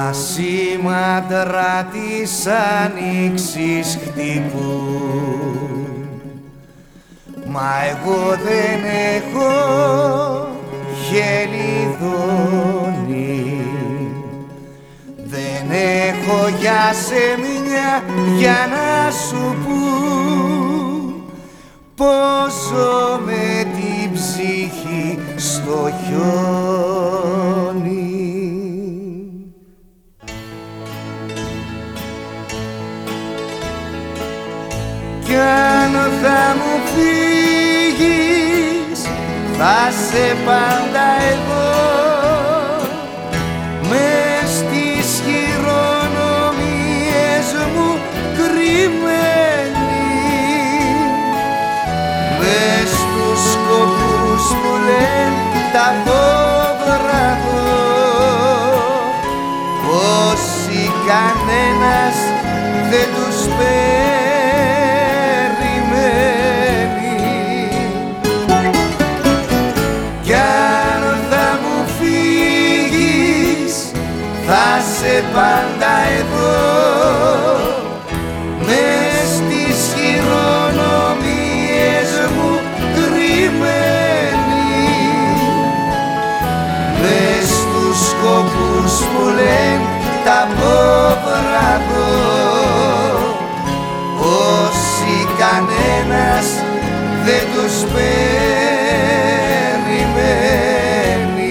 Τα σήμαντρα της άνοιξης χτυπούν, μα εγώ δεν έχω χελιδόνι, δεν έχω για σεμιά για να σου πουν πως ζω με την ψυχή στο χιόνι. Κι αν θα μου φύγεις, θα σε πάντα εγώ, μες στις χειρονομίες μου κρυμμένη, μες στους σκοπούς που λένε τα πόβραδο, όσοι κανένας δεν τους περιμένει. Κι αν θα μου φύγεις, θα σε πάντα εδώ, μες στις χειρονομίες μου κρυμμένη, μες στους σκοπούς που λένε τα πόβραδο, όσοι κανένας δεν τους περιμένει.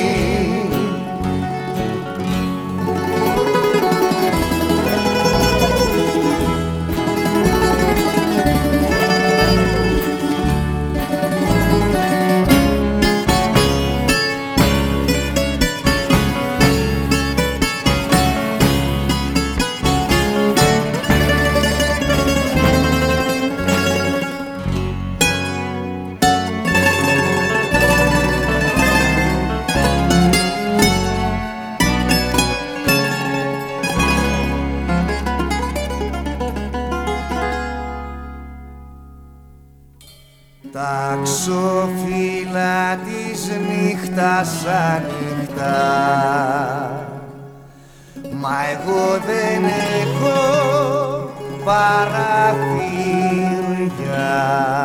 Τα ξοφύλλα της νύχτας ανοιχτά, μα εγώ δεν έχω παραθύρια,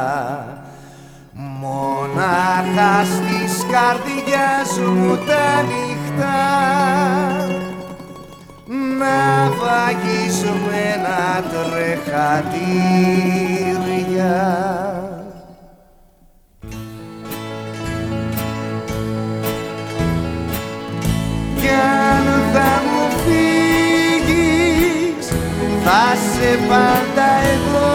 μονάχα στις καρδιάς μου τα νύχτα ναυαγισμένα τρεχατήρια. Κι αν θα μου φύγεις, θα σε πάντα εγώ,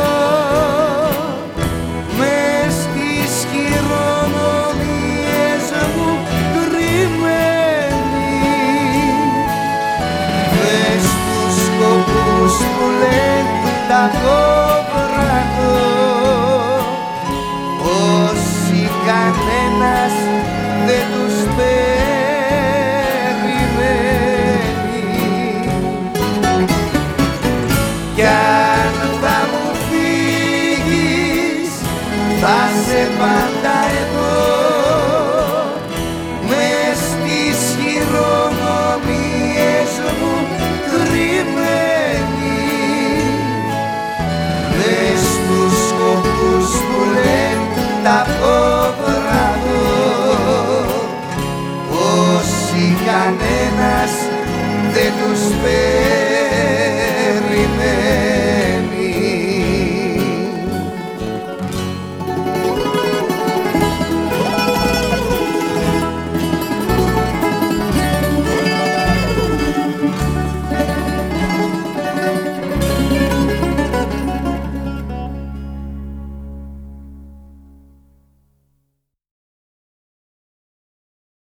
μες στις χειρονομίες μου κρυμμένη, μες στους σκοπούς που λένε τα πόβραδο, όσοι κανένας δεν τους κι αν θα μου φύγεις, θα σε πάντα